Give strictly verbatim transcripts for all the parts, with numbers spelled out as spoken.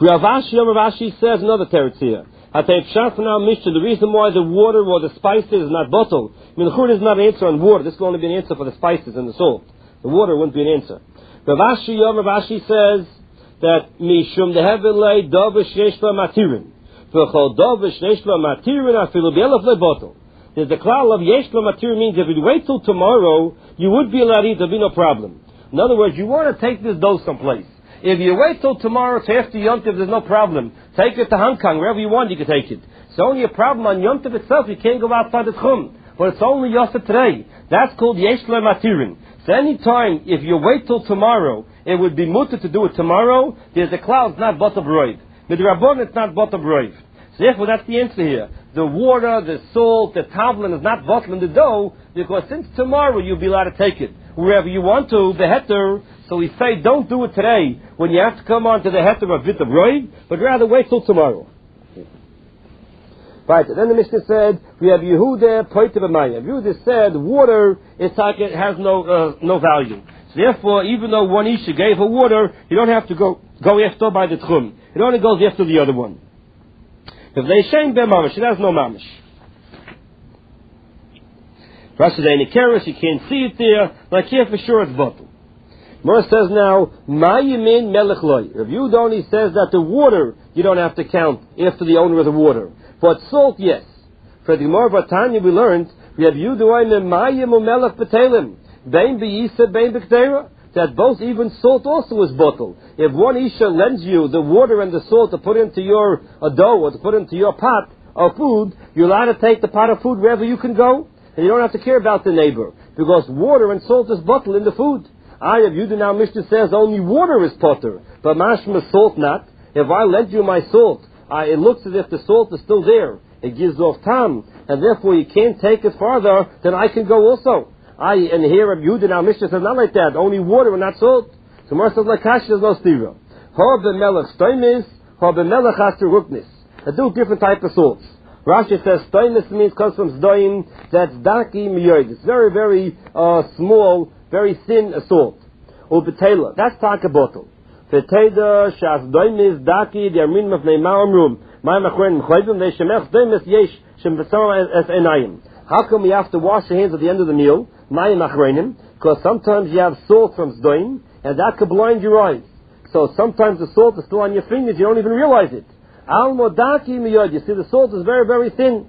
Rav Ashi, Rav Ashi says another teretz here. I take shot from our Mishnah. The reason why the water or the spices is not bottled. I mean, the Chur is not an answer on water. This will only be an answer for the spices and the salt. The water wouldn't be an answer. Rav Ashi, Rav Ashi says that mishum dehevelei davish yeshla matirin. V'chol davish yeshla matirin afilu b'elef lebottle. There's the klal of yeshla matirin means if you wait till tomorrow, you would be allowed to eat. There'll be no problem. In other words, you want to take this dough someplace. If you wait till tomorrow to after Yom Tov, there's no problem. Take it to Hong Kong, wherever you want, you can take it. It's only a problem on Yom Tov itself. You can't go outside the Tchum. But it's only Yosef today. That's called Yesh Le Matirin. So any time, if you wait till tomorrow, it would be mutter to do it tomorrow. There's a cloud, it's not Bata Broiv. With the Rabbon, it's not Bata Broiv. So therefore, that's the answer here. The water, the salt, the tavlin is not bottling the dough, because since tomorrow you'll be allowed to take it wherever you want to, the heter. So we say, don't do it today when you have to come on to the heter of Vita Broiv, but rather wait till tomorrow. Right, then the Mishnah said, we have Yehuda Poita B'Mayim. Yehuda said, water is like it has no uh, no value. So therefore, even though one Isha gave her water, you don't have to go go after by the Tchum. It only goes after the other one. If they shame Ben Mamish, it has no Mamish. Rashi says, in the keres, you can't see it there, like here for sure it's bottle. Mora says now, Mayimin Melech Loy. Rav Yehuda only says that the water you don't have to count after the owner of the water. But salt, yes. For the Gemara Vatanya we learned, we have Yehuda Oime Mayim Umelech B'Telim. Bein B'Yisa, Bein B'Ktera. That both even salt also is bottled. If one Isha lends you the water and the salt to put into your uh, dough or to put into your pot of food, you're allowed to take the pot of food wherever you can go, and you don't have to care about the neighbor, because water and salt is bottled in the food. I have Yehuda now Mishnah says only water is potter, but mashma salt not. If I lend you my salt, I, it looks as if the salt is still there. It gives off tam, and therefore you can't take it farther, then I can go also. I, and here Rabbi Yehuda now Mishnah says not like that, only water and not salt. So Mar says like Kash, there's no stira. Ha b'melech stoimis, ha b'melech aster ruknis. They do different type of salts. Rashi says stoimis means comes from zdoim, that's daki miyoid. It's very, very uh, small, very thin uh, salt. Or betela, that's taka bottle. Beteda shas doimis daki diamin mafnei ma'amrum. Ma'am achrein m'chayvim, they shemech doimis yesh shem v'tzara es enayim. How come we have to wash your hands at the end of the meal? Because sometimes you have salt from Zdoim, and that could blind your eyes. So sometimes the salt is still on your fingers, you don't even realize it. Al modaki miyod, you see the salt is very, very thin.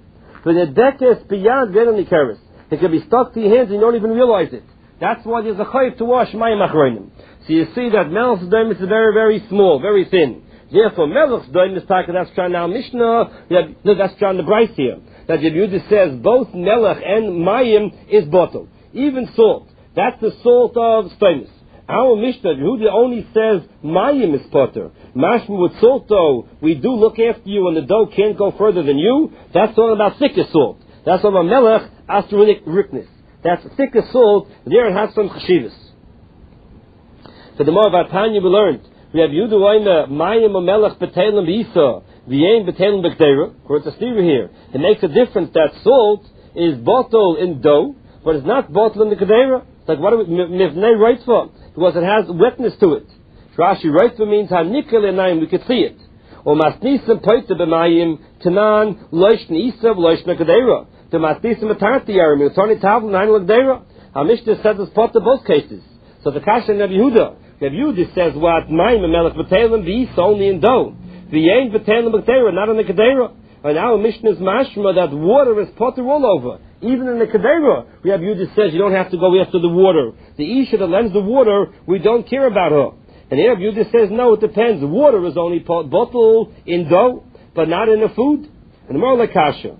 It can be stuck to your hands and you don't even realize it. That's why there's a chayv to wash mayim achronim. So you see that melech Zdoim is very, very small, very thin. Therefore, melech Zdoim is taka, that's trying now Mishnah, no, that's trying the Bryce here. That the Yehuda says both melech and mayim is bottled. Even salt. That's the salt of stoimus. Our Mishnah, Yehuda only says mayim is potter. Mashma with salt though, we do look after you and the dough can't go further than you. That's all about thicker salt. That's all about melech, astrulik riknis. That's thicker salt, there it has some chashivas. So the more about Tanya we learned, we have Yehuda oime mayim or melech betelim b'isa. V'yein betelim b'ktera. For it's a stira here. It makes a difference that salt is bottled in dough, but it's not bottled in the kedera. It's like, what do we, mivnei writes for? Because it has wetness to it. Rashi writes for means hanikel enayim, we could see it. Or masnisim poita b'mayim, tanan, loishn isav, loishn kedera. The masnisim atarti yarim, utoni tavl, nine l'kedera. Our Mishnah says it's pot in both cases. So the kasha in Rabbi Yehuda, Rabbi Yehuda says what, mayim, melech betelim, v'isa, only in dough. V'yein betelim b'kedera, not in the kedera. And our Mishnah's mashma that water is potter all over. Even in the Kedera, we have Yehuda says you don't have to go after the water. The Isha that lends the water, we don't care about her. And here Yehuda says no, it depends. The water is only bottled in dough, but not in the food. And the moral kasha,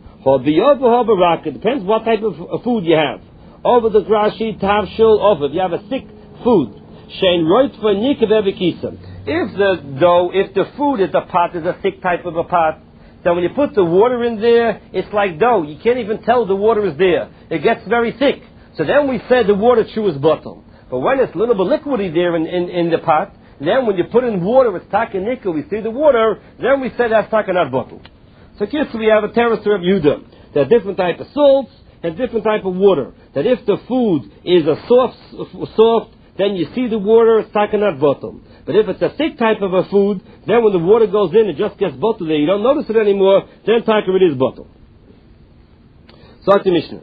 it depends what type of food you have. Over the Rashi, tavshil, over. If you have a thick food, shein roit for nikavevekisa. If the dough, if the food is a pot, is a thick type of a pot, then when you put the water in there, it's like dough. You can't even tell the water is there. It gets very thick. So then we said the water chew is bottled. But when it's a little bit liquidy there in, in, in the pot, then when you put in water, it's taka nickel, we see the water, then we say that's taka not bottled. So here we have a terrace of Yehuda. There are different type of salts and different type of water. That if the food is a soft, soft, then you see the water, it's taka not bottled. But if it's a thick type of a food, then when the water goes in, it just gets bottled there. You don't notice it anymore, then taka it is bottled. So the Mishnah.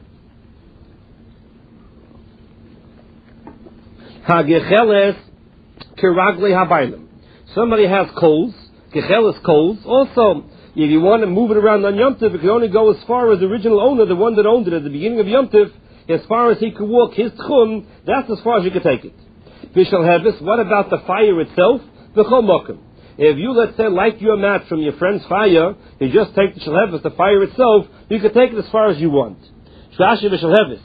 Hagecheles kiragli habaylim. Somebody has coals, gecheles coals. Also, if you want to move it around on Yom Tov, it can only go as far as the original owner, the one that owned it at the beginning of Yom Tov, as far as he could walk his tchum, that's as far as you can take it. Vishal Hevis, what about the fire itself? V'chol mokum. If you, let's say, light your mat from your friend's fire, you just take the Shal the fire itself, you can take it as far as you want. Shashi Vishal Hevis.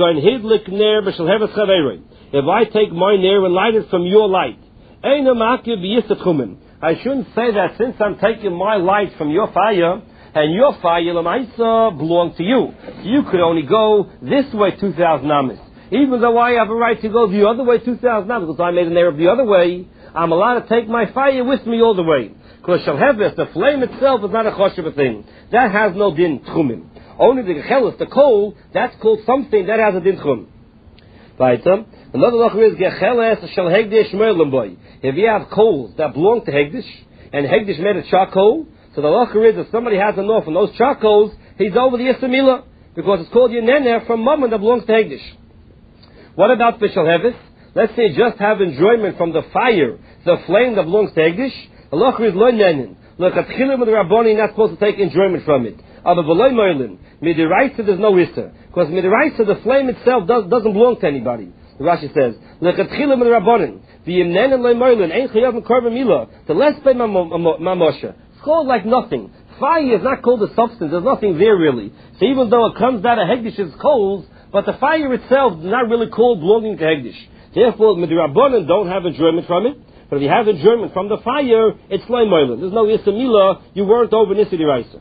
If I take my nair and light it from your light, I shouldn't say that since I'm taking my light from your fire, and your fire, Lamaisa, belong to you. You could only go this way two thousand amas. Even though I have a right to go the other way two thousand amas, because I made an error of the other way, I'm allowed to take my fire with me all the way. Because Shalheves, the flame itself is not a choshev thing. That has no din tchumim. Only the gechelis, the coal, that's called something that has a din tchum. Weiter. Another locher is gecheles shel hegdish meilem boy. If you have coals that belong to hegdish, and hegdish made a charcoal, so the locher is if somebody has enough from those charcoals, he's over the Yistamila, because it's called Yeneneh from Mammon that belongs to hegdish. What about Vishal Hevis? Let's say just have enjoyment from the fire, the flame that belongs to hegdish. The locher is lo nenen. Look at chilim with the Rabboni, not supposed to take enjoyment from it. Aber v'loy moilin, midiraisa there's no issa, because midiraisa the flame itself does, doesn't belong to anybody. The Rashi says, lekatchilim and rabbanim, v'yimnen and loy moilin, ein chayavim korban milah, the less pay mamosha. It's called like nothing. Fire is not called a substance. There's nothing there really. So even though it comes out of hegdish's coals, but the fire itself is not really called belonging to hegdish. Therefore, midirabbanim don't have enjoyment from it. But if you have enjoyment from the fire, it's loy moilin. There's no issa milah. You weren't over nisi diraisa.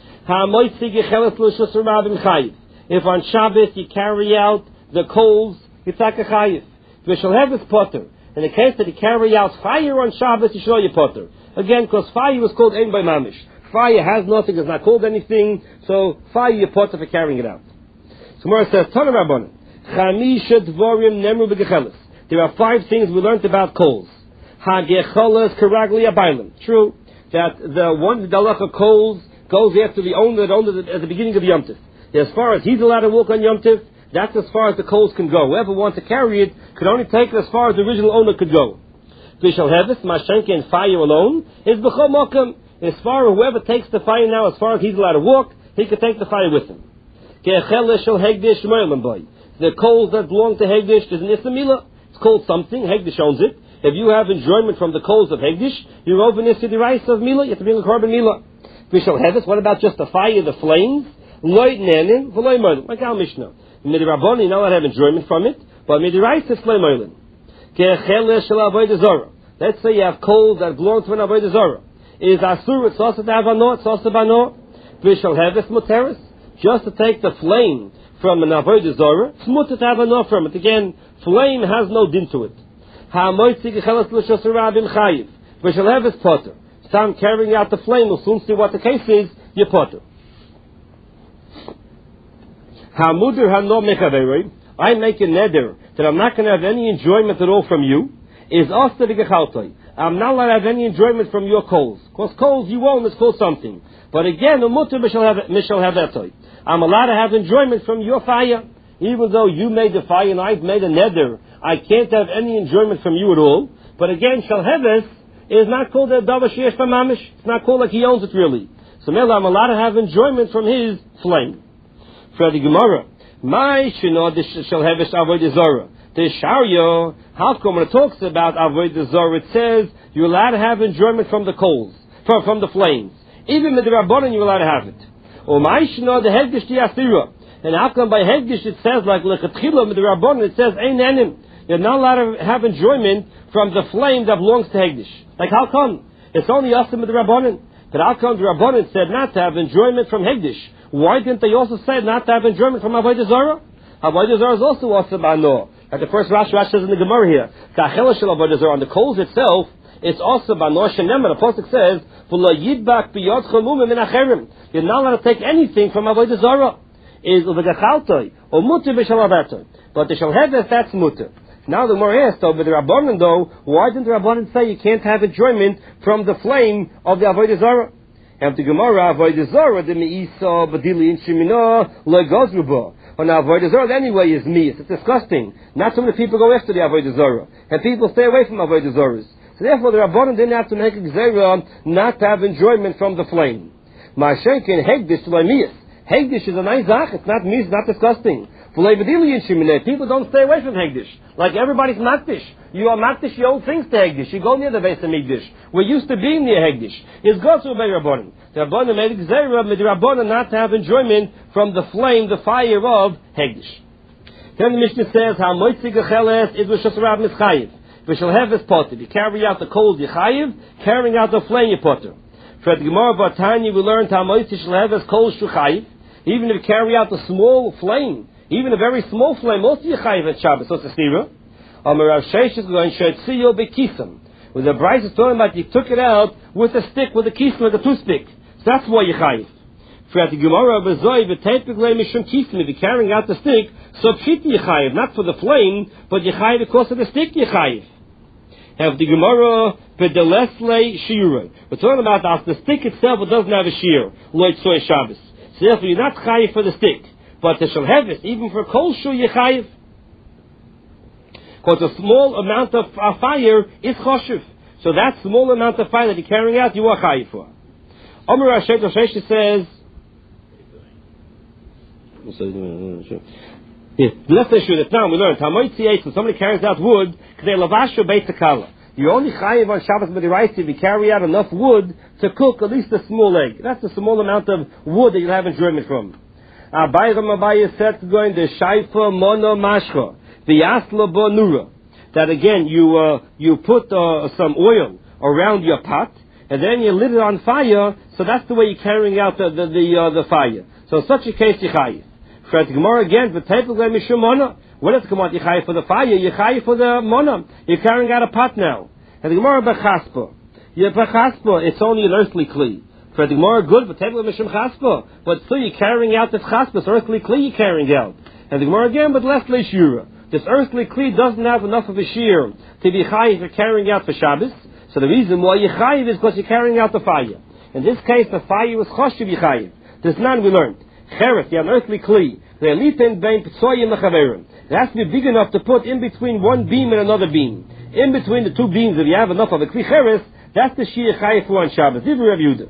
If on Shabbos you carry out the coals, you take a chayiv. We shall have this potter. In the case that you carry out fire on Shabbos, you show your potter. Again, because fire was called ein by mamish. Fire has nothing, it's not called anything, so fire you potter for carrying it out. So Gemara says, Tana Rabbanan, Chamisha dvorim nemru b'gecheles. There are five things we learned about coals. Ha-gecheles karagli abaylim. True, that the one, the halacha coals, goes after the owner that owned it at the beginning of Yom Tov. As far as he's allowed to walk on Yom Tov, that's as far as the coals can go. Whoever wants to carry it could only take it as far as the original owner could go. Vishal Hevis, Mashenke, and fire alone is b'chol mokum. As far as whoever takes the fire now, as far as he's allowed to walk, he could take the fire with him. The coals that belong to Hegdish is an Islamila. It's called something. Hegdish owns it. If you have enjoyment from the coals of Hegdish, you're over Nisi the rice of Mila. You have to bring a korban Mila. Vishal Hevis, what about just the fire, the flames? Loy nenin, v'loy moilin. Like our Mishnah. Midiraboni, you not have enjoyment from it, but midiraisa is loy moilin. Ke'echele shel avodah zara. Let's say you have coals that belong to an avodah zara. Is asur, it's also to have a no, it's also bano. Vishal Hevis muteris. Just to take the flame from an avodah zara, it's mutter to have a no from it. Again, flame has no din to it. Ha'moitzi gecheles l'shos rabim chayiv. Vishal Hevis potter. So I'm carrying out the flame, we'll soon see what the case is, you potter. Hamudir hano mechaverei, I make a neder that I'm not going to have any enjoyment at all from you, is also the gechaltoi. I'm not allowed to have any enjoyment from your coals. Because coals you own is called something. But again, umutir mishal havetoi. I'm allowed to have enjoyment from your fire. Even though you made the fire and I've made a neder, I can't have any enjoyment from you at all. But again, shal heves is not called a davar sheyesh b'mamish. It's not called like he owns it really. So Mela, I'm allowed to have enjoyment from his flame. For the Gemara, my shino shall have a avodah zara. The Sharyo, how come when it talks about avodah zara, it says you're allowed to have enjoyment from the coals, from from the flames. Even with the rabbanon, you're allowed to have it. Or my shino the hegdish the asira. And how come by hegdish it says like lechatchila with the rabbanon, it says ein enim. You're not allowed to have enjoyment from the flame that belongs to hegdish. Like how come? It's only asim with the rabbanon. But how come the rabbanon said not to have enjoyment from hegdish? Why didn't they also say not to have enjoyment from avodah zara? Avodah zara is also asim bano. Like the first Rashi Rashi says in the Gemara here, ka'achela shel avodah zara on the coals itself, it's also bano shenemar. The pasuk says, "V'lo yidbak biyad chalumim min acherim." You're not allowed to take anything from avodah zara. Is uvegachaltoi or muter b'shalavatoi, but the shalheves that's muter. Now the Gemara asked, though, but the Rabbanan, though, why didn't the Rabbanan say you can't have enjoyment from the flame of the Avodah Zarah? And the Gemara, Avodah Zarah, the Me'isa, Badili, and Shemina, Legazruba. Well, now, Avodah Zarah anyway is me'is. It's disgusting. Not so many people go after the Avodah Zarah. And people stay away from Avodah Zarahs. So therefore, the Rabbanan didn't have to make a Gzerah not to have enjoyment from the flame. Ma'ashenkin, Hegdish, Le'mi'is. Hegdish is a nice zach. It's not me'is, not disgusting. People don't stay away from Hegdish. Like everybody's Makdish. You are Makdish, you own things to Hegdish. You go near the base of Migdish. We're used to being near Hegdish. It's got to obey Rabbanan. The Rabbanan made a Gzerah, but the Rabbanan not to have enjoyment from the flame, the fire of Hegdish. Then the Mishnah says, how moitzig acheles is v'shas rab mischayiv. V'shal have his potter. You carry out the cold, you chayiv. Carrying out the flame, you potter. For the Gemara Bartanya, we learned how moitzig shall have his cold, shu chayiv. Even if you carry out the small flame, even a very small flame, also you chayiv at Shabbos. So it's a stira. Amar Rav Sheish is going shetziyo bekisam. When the Bryce is talking about you took it out with a stick, with a kisam, with a toothpick. So that's why you chayiv. For the Gemara b'zoi v'tepik mishum kisam. If you're carrying out the stick, so pshit you chayiv, not for the flame, but you chayiv because of the stick you chayiv. Have the Gemara b'delesle shiurah. We're talking about that the stick itself it doesn't have a shear. Loit soy Shabbos. So therefore you're not chayiv for the stick. But the shalhevis, even for kol shu yechayiv, because a small amount of uh, fire is choshev. So that small amount of fire that you're carrying out, you are chayiv for. Omer Hashem Toshesh says, yes, let's say sure that now we learned, when somebody carries out wood, you're only chayiv on Shabbos b'diraisa if you carry out enough wood to cook at least a small egg. That's a small amount of wood that you'll have enjoyment from. Abayram Abayah said going the shaifa mono mashcha the yasla bo nura. That again you uh, you put uh, some oil around your pot and then you lit it on fire. So that's the way you're carrying out the the the, uh, the fire. So in such a case you chayiv. For the Gemara again the table going mishum mona. What does come out? You chayiv for the fire. You chayiv for the mona. You're carrying out a pot now. And the Gemara bechaspa. Yeah, bechaspa. It's only an earthly kli. For the Gemara, good, but table mishum chaspa. But still, you're carrying out this chaspa, it's earthly kli you're carrying out. And the Gemara again, but less leishura. This earthly kli doesn't have enough of a shear to be chayiv for carrying out for Shabbos. So the reason why you're chayiv is because you're carrying out the fire. In this case, the fire was choshev yichayiv. This none we learned. Cheres, you have an earthly kli. It has to be big enough to put in between one beam and another beam. In between the two beams, if you have enough of a kli cheres, that's the shear chayiv for on Shabbos. This is Rav Yehuda.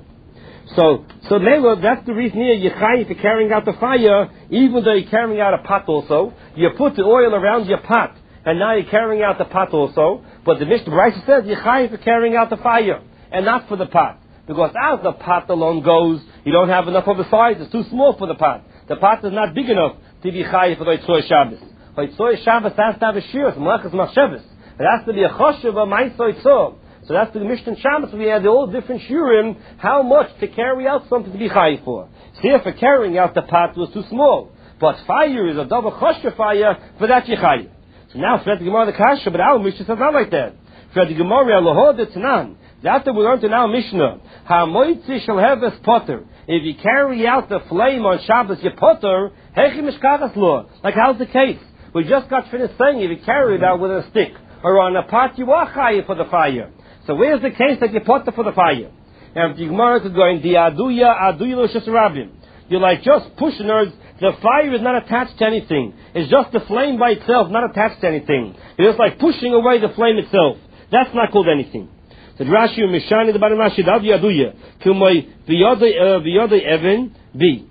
So, so Leila, that's the reason here, you're chayiv for carrying out the fire, even though you're carrying out a pot also. You put the oil around your pot, and now you're carrying out the pot also. But the Mishnah Brisa says you're chayiv for carrying out the fire, and not for the pot. Because as the pot alone goes, you don't have enough of a size, it's too small for the pot. The pot is not big enough to be chayiv for the Yitzhoi Shabbos. Yitzhoi Shabbos has to have a shir, it's malachas machshavos. It has to be a choshev, a ma'isoi tzor. So that's the Mishnah Shabbos. We had all different shurim, how much to carry out something to be chayiv for. See, for carrying out the pot was too small. But fire is a double choshev fire, for that you chayiv. So now, for the Gemara the Kasha, but our Mishnah says not like that. For the Gemara, Lohod the Tanan. After we learned in our Mishnah, Ha'moitzi shall have a potter. If you carry out the flame on Shabbos, you potter, hechi mishkaras law. Like how's the case? We just got finished saying if you carry it out with a stick or on a pot, you are chayiv for the fire. So where's the case that you potter for the fire? And the Gemara is going, the aduya aduya lo shesarabim. You're like just pushing her. The fire is not attached to anything. It's just the flame by itself, not attached to anything. It's just like pushing away the flame itself. That's not called anything. The Rashi Mishani the bottom Rashi aduya aduya to my v'yodei v'yodei even b.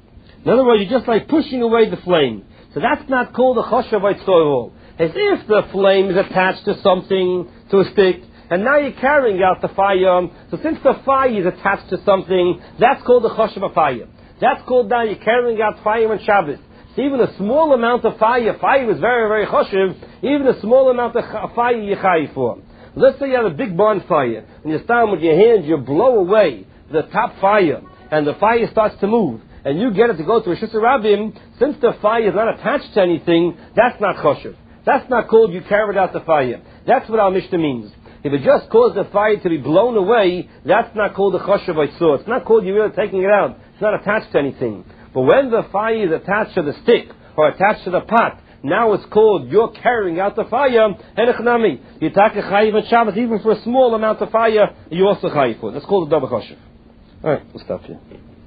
In other words, you're just like pushing away the flame. So that's not called a choshev v'yitzorol. As if the flame is attached to something, to a stick. And now you're carrying out the fire. So since the fire is attached to something, that's called the choshev fire. That's called now you're carrying out fire on Shabbos. So even a small amount of fire, fire is very, very choshev, even a small amount of fire you're chayiv for. Let's say you have a big bonfire, and you stand with your hands, you blow away the top fire, and the fire starts to move, and you get it to go to a Shus Rabim. Since the fire is not attached to anything, that's not choshev. That's not called you carried out the fire. That's what our Mishnah means. If it just caused the fire to be blown away, that's not called the choshev v'yitzor. It's not called you really taking it out. It's not attached to anything. But when the fire is attached to the stick or attached to the pot, now it's called you're carrying out the fire, henechnami. You take a chayiv on Shabbos, even for a small amount of fire, you also chayiv for. That's called a double choshev. Alright, we'll stop here.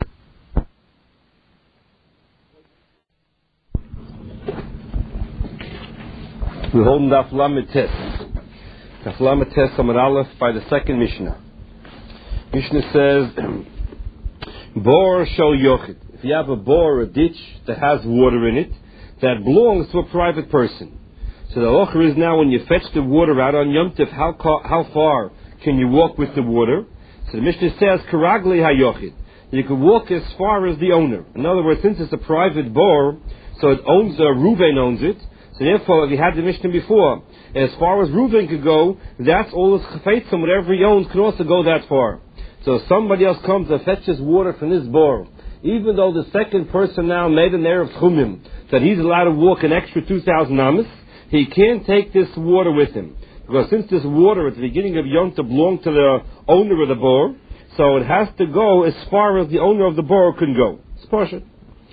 We're holding Daf Lamed Tes. Daf Lamed Tes Amud Aleph by the second Mishnah. Mishnah says, Bor shel yochid. If you have a bore, a ditch that has water in it, that belongs to a private person. So the halacha is now when you fetch the water out on Yom Tov, how, how far can you walk with the water? So the Mishnah says, Karagli hayochid. You can walk as far as the owner. In other words, since it's a private bore, so it owns, uh, Reuven owns it. So therefore, if you had the Mishnah before, as far as Reuven could go, that's all his chafetzim, whatever he owns, can also go that far. So if somebody else comes and fetches water from this bore, even though the second person now made an error of tchumim, that he's allowed to walk an extra two thousand amas, he can't take this water with him. Because since this water at the beginning of Yom Tov belonged to the owner of the bore, so it has to go as far as the owner of the bore can go. It's partial.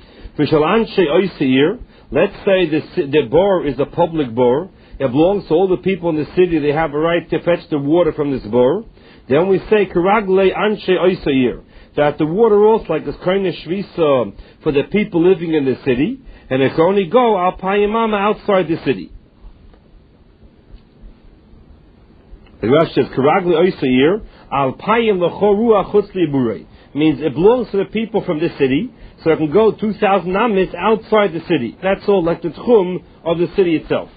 Let's say the, the bore is a public bore. It belongs to all the people in the city. They have a right to fetch the water from this bore. Then we say, Karagle Anshe Oisayir, that the water also, like this kind of shvisa for the people living in the city, and it can only go al payimama outside the city. The Rashi says, Karagle Oisayir, al payim lechorua chutz liburei, means it belongs to the people from the city, so it can go two thousand amis outside the city. That's all, like the tchum of the city itself.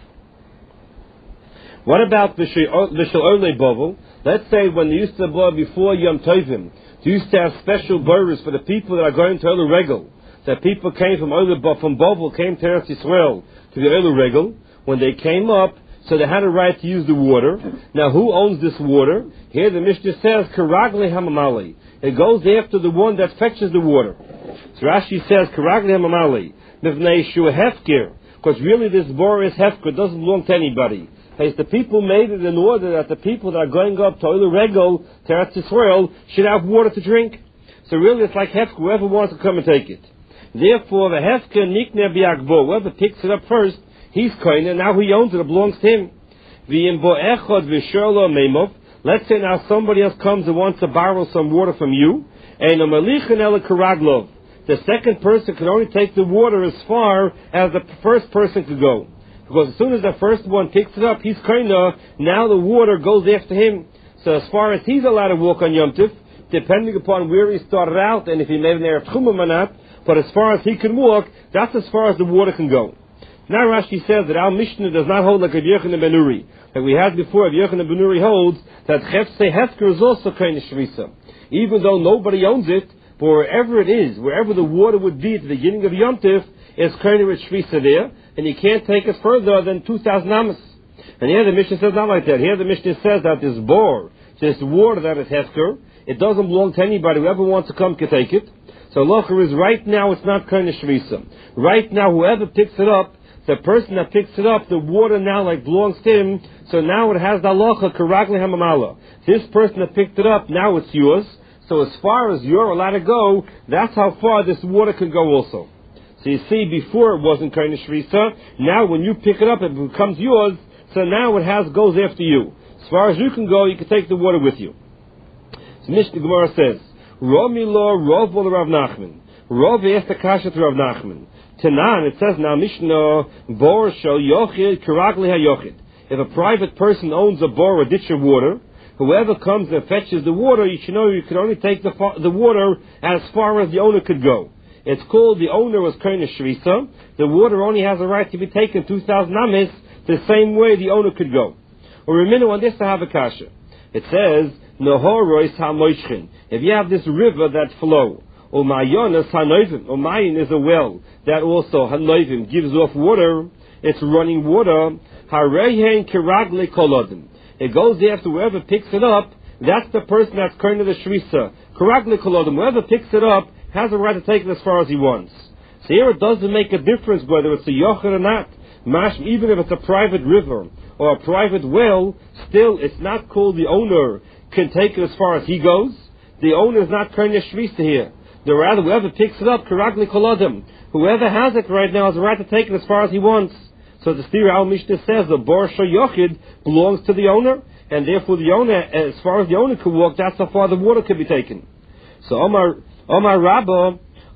What about the Shel Olei Bovel? Let's say when they used to blow before Yom Tovim, they used to have special burgers for the people that are going to Oler Regel. That people came from Oler, from Bovel, came to Eretz Yisrael to the Oler Regel. When they came up, so they had a right to use the water. Now, who owns this water? Here the Mishnah says, Karagle Hamamali. It goes after the one that fetches the water. So Rashi says, Karagle Hamamali. Mivnei Shu Hefker. Because really this bor is Hefker, it doesn't belong to anybody. Because the people made it in order that the people that are going up to Oler Regel, to Eretz Yisrael, should have water to drink. So really it's like Hefker, whoever wants to come and take it. Therefore, the Hefker Nikne Biakbo, whoever picks it up first, he's kind, and now he owns it, it belongs to him. Let's say now somebody else comes and wants to borrow some water from you, and the second person can only take the water as far as the first person could go. Because as soon as the first one picks it up, he's kinda, now the water goes after him. So as far as he's allowed to walk on Yom Tov, depending upon where he started out, and if he made an Erev Chumim or not, but as far as he can walk, that's as far as the water can go. Now Rashi says that our Mishnah does not hold like Rav Yochanan ben Uri. Like we had before, Rav Yochanan ben Uri holds that Chefse Hefker is also kind of Shvisa. Even though nobody owns it, but wherever it is, wherever the water would be at the beginning of Yom Tov, it's kind of a Shvisa there, and you can't take it further than two thousand amas. And here the Mishnah says not like that. Here the Mishnah says that this bor, this water that is Hefker, it doesn't belong to anybody. Whoever wants to come can take it. So Locher is right now it's not kind of Shvisa. Right now whoever picks it up, the person that picks it up, the water now like belongs to him, so now it has the halacha karagli hamamala. This person that picked it up, now it's yours. So as far as you're allowed to go, that's how far this water can go also. So you see, before it wasn't kind of shrisa, now when you pick it up, it becomes yours, so now it has goes after you. As far as you can go, you can take the water with you. So Mishnah Gemara says, Romi lo Rov or Rav Nachman. Rov asked the kasha to Rav Nachman. Tanan, it says now Mishnah, bor shel yochid karagli hayochid. If a private person owns a bor, a ditch of water, whoever comes and fetches the water, you should know you can only take the the water as far as the owner could go. It's called the owner was kind of shrisa. The water only has a right to be taken two thousand amis, the same way the owner could go. Or a minute on this to have a kasha. It says nohorois hamoishchin. If you have this river that flow, or mayonas hanoivim, or mayin is a well that also hanoivim gives off water. It's running water. Harehen kiragle kolodim. It goes after whoever picks it up. That's the person that's kind of the shrisa. Kiragle kolodim. Whoever picks it up has a right to take it as far as he wants. So here it doesn't make a difference whether it's a yochid or not. Mash, even if it's a private river or a private well, still it's not called the owner can take it as far as he goes. The owner is not kind of shrisa here. The rather whoever picks it up, karagli kolodim. Whoever has it right now has a right to take it as far as he wants. So the Stira Al Mishnah says the Bar Yochid belongs to the owner, and therefore the owner, as far as the owner could walk, that's how far the water could be taken. So Omar Omar Rabba,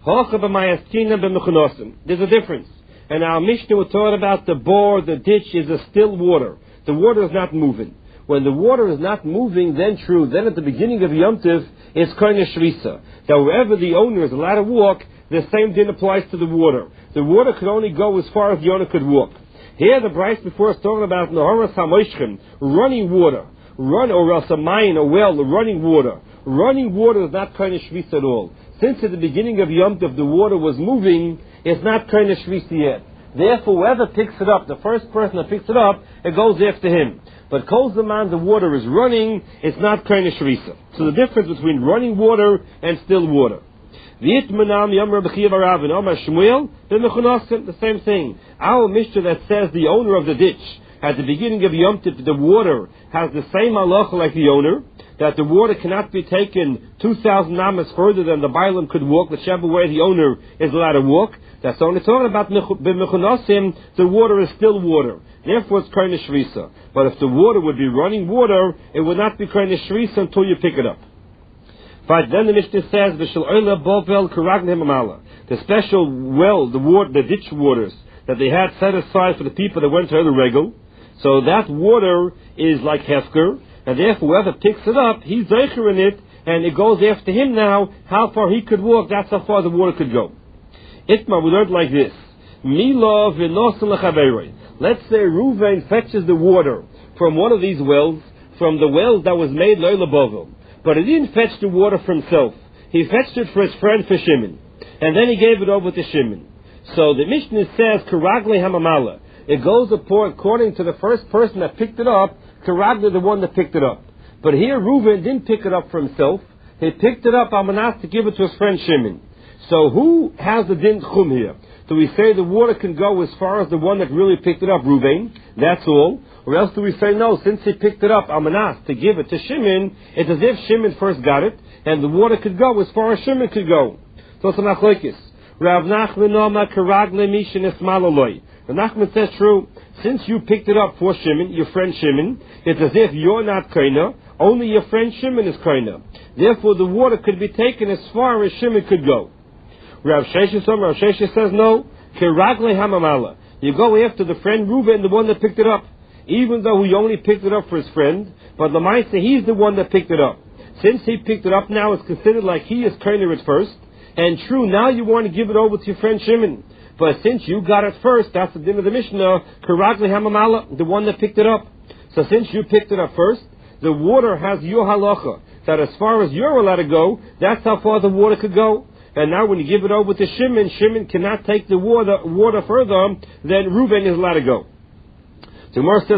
there's a difference. And our Mishnah was taught about the bore, the ditch is a still water. The water is not moving. When the water is not moving, then true, then at the beginning of Yom Tov, it's Koine Shrisa. That wherever the owner is allowed to walk, the same din applies to the water. The water could only go as far as the owner could walk. Here the Bryce before is talking about Naharas HaMoishchem, running water. Run, or else a mine, a well, running water. Running water is not Koine Shrisa at all. Since at the beginning of Yom Tov the water was moving, it's not Koine Shrisa yet. Therefore, whoever picks it up, the first person that picks it up, it goes after him. But Kol Zaman, the water is running, it's not Koine Shrisa. So the difference between running water and still water. The same thing. Our Mishnah that says the owner of the ditch, at the beginning of Yom Tov, the water has the same halacha like the owner, that the water cannot be taken two thousand amas further than the Bailam could walk, whichever way the owner is allowed to walk. That's only talking about b'mechunasim, the water is still water. Therefore it's Koine Shrisa. But if the water would be running water, it would not be Koine Shrisa until you pick it up. But then the Mishnah says, the special well, the water, the ditch waters that they had set aside for the people that went to the regal. So that water is like Hefker, and therefore whoever picks it up, he's zeicher in it, and it goes after him now, how far he could walk, that's how far the water could go. Itmar, we learned like this. Mila v'nosen l'chaveroi. Let's say Reuven fetches the water from one of these wells, from the well that was made Leila Bovel. But he didn't fetch the water for himself. He fetched it for his friend for Shimon. And then he gave it over to Shimon. So the Mishnah says, Karagle Hamamala. It goes according to the first person that picked it up, Karagle the one that picked it up. But here Reuven didn't pick it up for himself. He picked it up, Amanas, to give it to his friend Shimon. So who has the din chum here? Do we say the water can go as far as the one that really picked it up, Reuven? That's all. Or else do we say, no, since he picked it up, Amanas, to give it to Shimon, it's as if Shimon first got it, and the water could go as far as Shimon could go. So it's a machlokes. Rav Nachman Oma Karagle Mishin Esmalaloi. Rav Nachman says, true, since you picked it up for Shimon, your friend Shimon, it's as if you're not Kaina, only your friend Shimon is Kaina. Therefore the water could be taken as far as Shimon could go. Rav Sheshes Rav Sheshes says, no, Karagle Hamamala. You go after the friend Reuven, the one that picked it up. Even though he only picked it up for his friend, but the Lamaisa, he's the one that picked it up. Since he picked it up now, it's considered like he is Kainer at first. And true, now you want to give it over to your friend Shimon. But since you got it first, that's the din of the Mishnah, Karagli Hamamala, the one that picked it up. So since you picked it up first, the water has your halacha, that as far as you're allowed to go, that's how far the water could go. And now when you give it over to Shimon, Shimon cannot take the water, water further than Reuven is allowed to go. The Gemara says,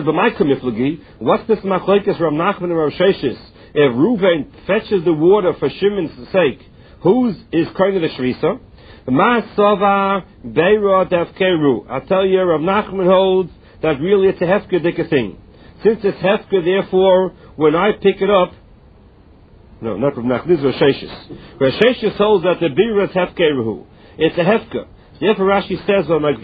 what's this machlokes Rav Nachman and Rav Sheshes? If Reuven fetches the water for Shimon's sake, whose is kind of the Shrisa? Ma'asava beira defkeru. I tell you, Rav Nachman holds that really it's a hefker thing. Since it's hefker, therefore, when I pick it up, no, not Rav Nachman, this is Rav Sheshes. Rav Sheshes holds that the beira is hefkeru. It's a hefker. Therefore Rashi says,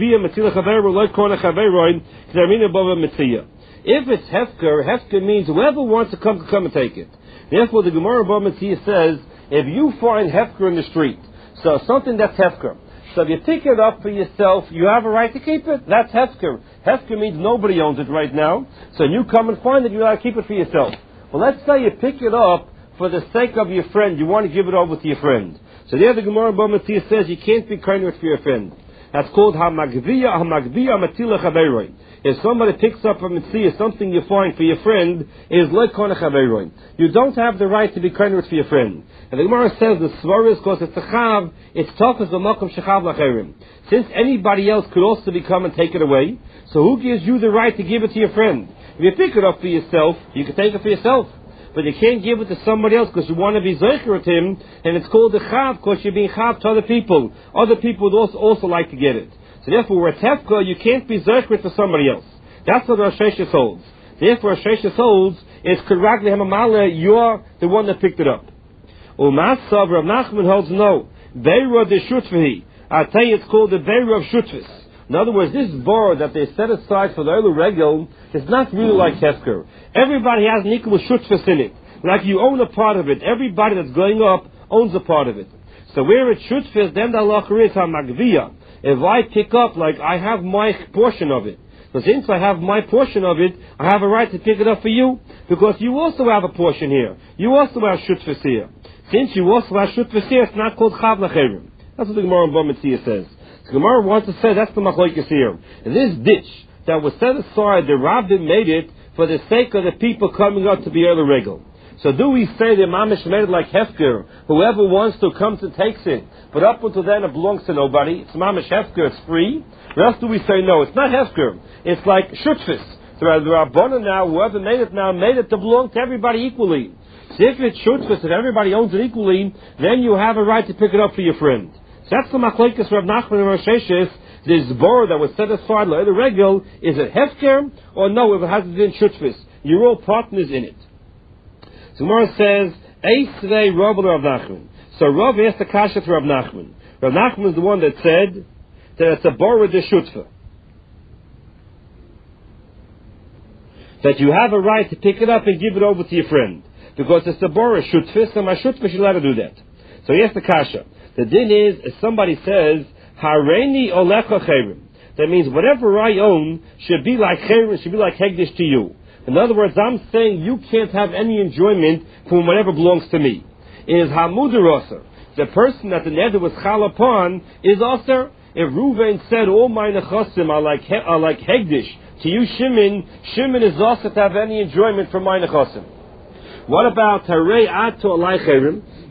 if it's hefker, hefker means whoever wants to come, can come and take it. Therefore the Gemara Bava Metzia says, if you find hefker in the street, so something that's hefker, so if you pick it up for yourself, you have a right to keep it. That's hefker. Hefker means nobody owns it right now, so you come and find it, you have to keep it for yourself. Well, let's say you pick it up for the sake of your friend, you want to give it over to your friend. So there the Gemara Bava Metzia says you can't be kind with your friend. That's called hamagviya hamagviya matila chaveroi. If somebody picks up a mitzvah, something you find for your friend, is like kona chaveroi. You don't have the right to be kind with your friend. And the Gemara says the svar is because it's a chav, it's tough as the makom shechav lacherim. Since anybody else could also become and take it away, so who gives you the right to give it to your friend? If you pick it up for yourself, you can take it for yourself. But you can't give it to somebody else because you want to be zeicher at him, and it's called a chav because you're being chav to other people. Other people would also, also like to get it. So therefore, where it's hefka, you can't be zeicher to somebody else. That's what Rosh Hashanah holds. Therefore, Rosh Hashanah holds is Karagli Hamamala, you're the one that picked it up. Umasav Rav Nachman holds no. Beira de Shutvahi. I tell you, it's called the Beira of Shutvas. In other words, this bar that they set aside for the Eilu Regel is not really like Hefker. Everybody has an equal shutfus in it. Like you own a part of it. Everybody that's going up owns a part of it. So where it shutfus, then the halacha is ha-magviyah. If I pick up, like I have my portion of it. So since I have my portion of it, I have a right to pick it up for you, because you also have a portion here. You also have shutfus here. Since you also have shutfus here, it's not called chav lacherim. That's what the Gemara in Bava Metzia says. The Gemara wants to say that's the machlokes here. And this ditch that was set aside, the Rabbim made it for the sake of the people coming up to be Eilu Regel. So do we say the mamish made it like hefker? Whoever wants to comes and takes it, but up until then it belongs to nobody. It's mamish hefker. It's free. Or else do we say no? It's not hefker. It's like shutfis. So the Rabbanan now, whoever made it now, made it to belong to everybody equally. So if it's shutfis, if everybody owns it equally, then you have a right to pick it up for your friend. So that's the machlekes Rav Nachman and Rav Sheshes. This bar that was set aside like the regel, is it hefker or no? If it has been shutfis, you're all partners in it. So Gemara says, Eisvei Rav Rav Nachman. So Rav asked the kasha to Rav Nachman. Rav Nachman is the one that said that it's a bar with the shutfa. That you have a right to pick it up and give it over to your friend. Because it's a bar of shutfis, and my shutfis should let her do that. So he asked the kasha. The din is, if somebody says, Hareini olecha chayrim. That means whatever I own should be like chayrim, should be like hegdish to you. In other words, I'm saying you can't have any enjoyment from whatever belongs to me. Is hamuder aser. The person that the neder was chal upon is aser. If Reuven said all my nechasim are like are like hegdish to you, Shimon, Shimon is aser to have any enjoyment from my nechasim. What about harei ato alai chayrim?